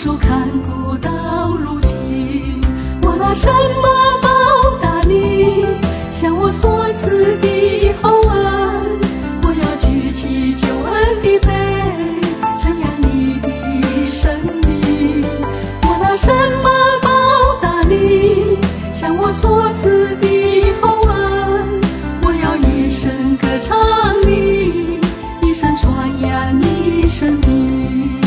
手看顾到如今，我拿什么报答你？向我所赐的厚恩，我要举起救恩的杯，称扬你的生命。我拿什么报答你？向我所赐的厚恩，我要一生歌唱你，一生传扬你生命。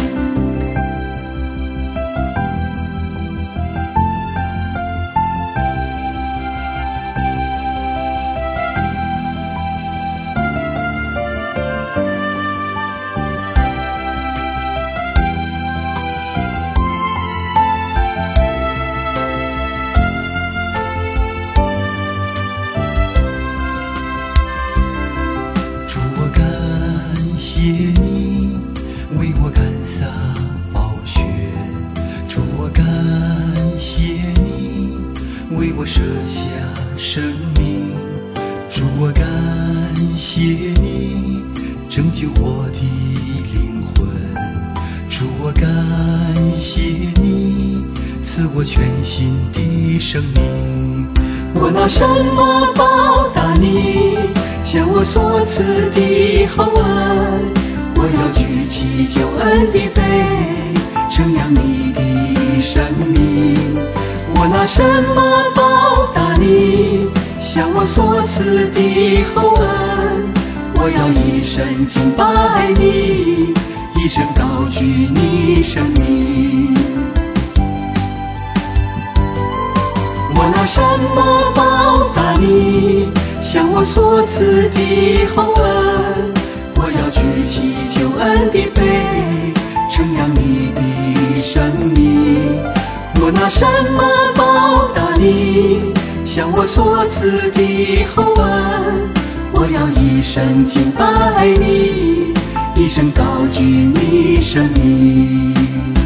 谢你为我甘洒宝血，主我感谢你为我舍下生命，主我感谢你拯救我的灵魂，主我感谢你赐我全新的生命。 我拿什么报答你？向我所赐的厚恩，我要举起救恩的杯，称扬你的生命。我拿什么报答你？向我所赐的厚恩，我要一生敬拜你，一生高举你生命。我拿什么报答你？向我所赐的厚恩，我要举起救恩的杯，称扬你的生命。我拿什么报答你？向我所赐的厚恩，我要一生敬拜你，一生高举你生命。